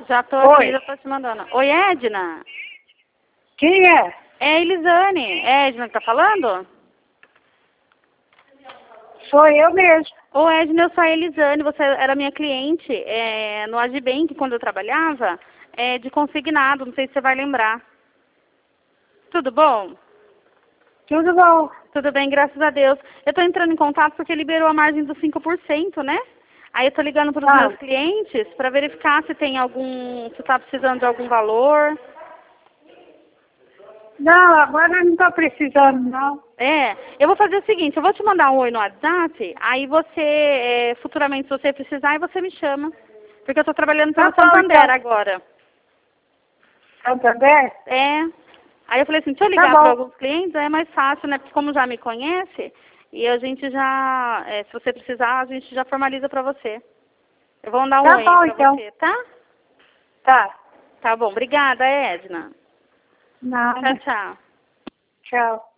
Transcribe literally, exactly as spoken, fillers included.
Já tô aqui, Oi. já tô te mandando. Oi, Edna? Quem é? É a Elisane. É a Edna que tá falando? Sou eu mesmo. Ô, Edna, eu sou a Elisane, você era minha cliente é, no Agibank, quando eu trabalhava, é, de consignado, não sei se você vai lembrar. Tudo bom? Tudo bom? Tudo bem, graças a Deus. Eu tô entrando em contato porque liberou a margem dos cinco por cento, né? Aí eu tô ligando para os Ah, meus clientes para verificar se tem algum, se tá precisando de algum valor. não, agora eu não estou precisando, não. É, eu vou fazer o seguinte, eu vou te mandar um oi no WhatsApp, aí você, é, futuramente, se você precisar, aí você me chama. Porque eu tô trabalhando Tá pelo bom, Santander então. agora. Santander? É. Aí eu falei assim, deixa eu Tá ligar para bom. alguns clientes, aí é mais fácil, né? Porque como já me conhece, e a gente já, é, se você precisar, a gente já formaliza para você. Eu vou mandar um Tá oi bom, para então. você, tá? Tá. Tá bom, obrigada, Edna. Tchau, Nada. tchau. Tchau.